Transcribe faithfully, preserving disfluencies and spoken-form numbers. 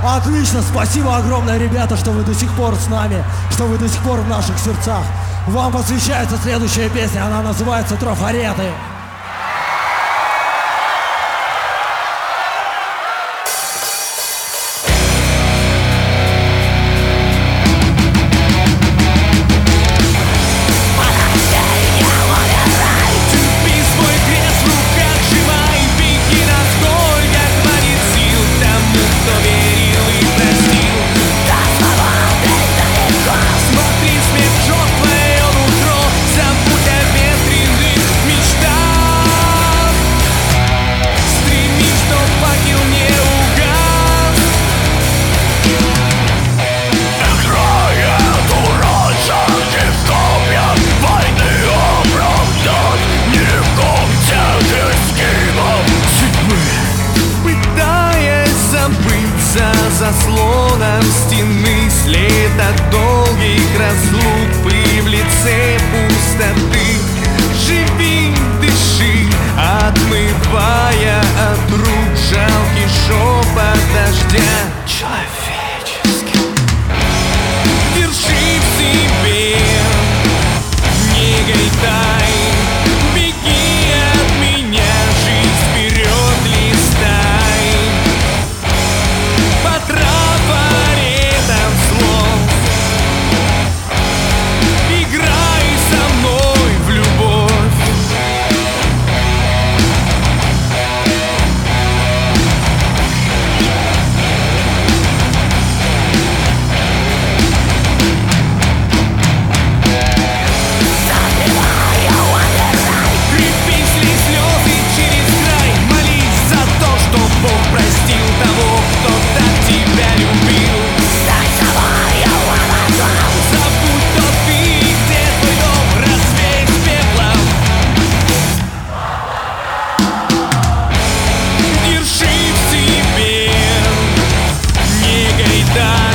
Отлично, спасибо огромное, ребята, что вы до сих пор с нами, что вы до сих пор в наших сердцах. Вам посвящается следующая песня, она называется «Трафареты». Заслоном стены след от долгих разлук, и в лице пустоты. Живи, дыши, отмывая от рук жалкий шепот дождя. Человеческий. Держи в себе, не гайдай, беги от меня, жизнь вперед листай. По трафаретам слов играй со мной в любовь. Приписли слезы через край, молись за то, что Бог простил того, кто так тебя любил. Забудь, кто ты, где твой дом, развей с пеплом. Держи в себе, не гайдай.